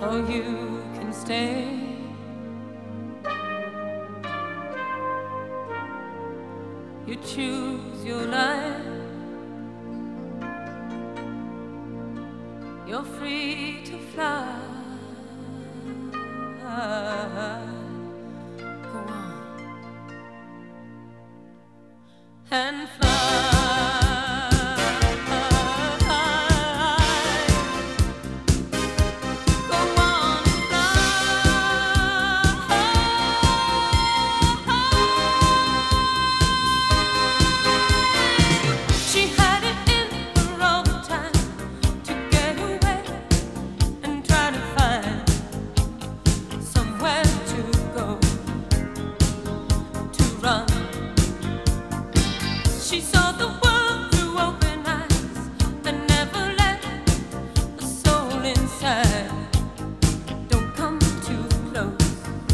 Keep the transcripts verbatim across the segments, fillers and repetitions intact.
or you can stay. You choose your life. You're free to fly. Go on and fly. She saw the world through open eyes and never let the soul inside. Don't come too close,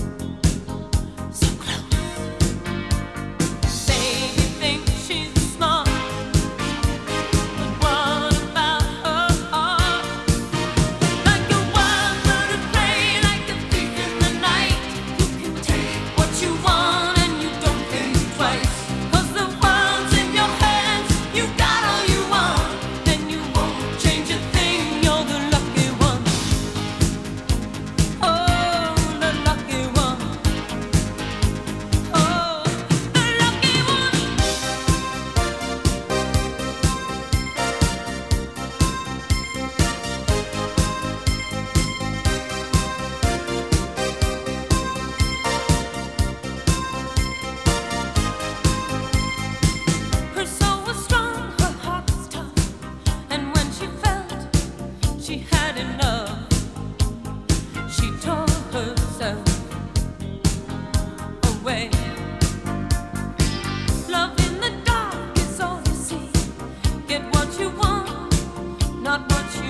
so close. Baby thinks she's smart, but what about her heart? Like a wild bird at play, like a thief in the night. You can take what you want and you don't think twice. She had enough. She tore herself away. Love in the dark is all you see. Get what you want, not what you